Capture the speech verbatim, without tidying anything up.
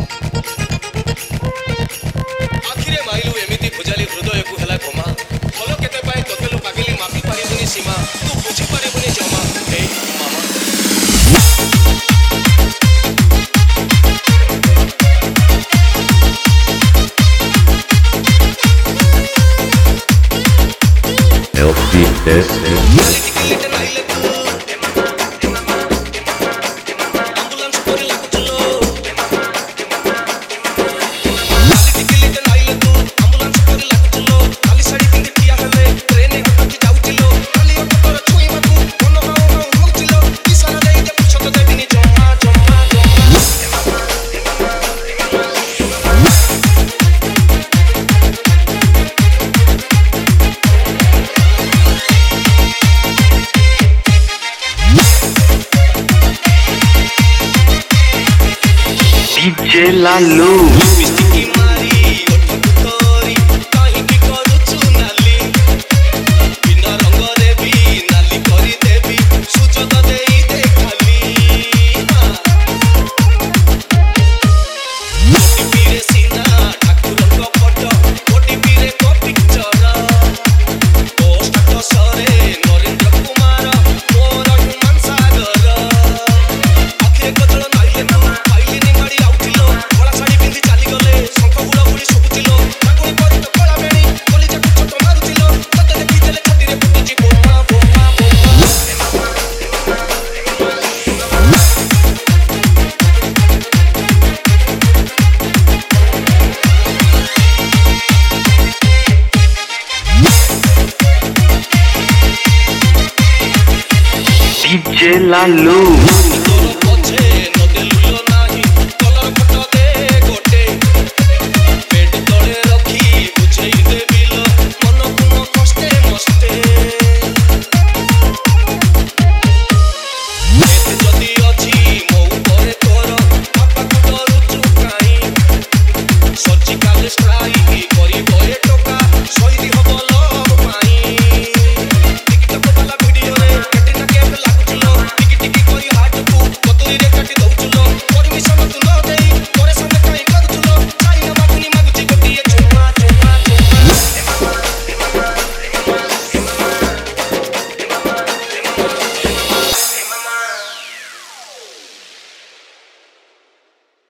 आखिरे माइलु एमिति भुजाली हृदय को हेला क्षमा फल केते पाए तोते लो पागिली मापी पारिबुनी सीमा तू बुझी पारिबुनी जमा हे मामा L P S D J Lalu D J Lalu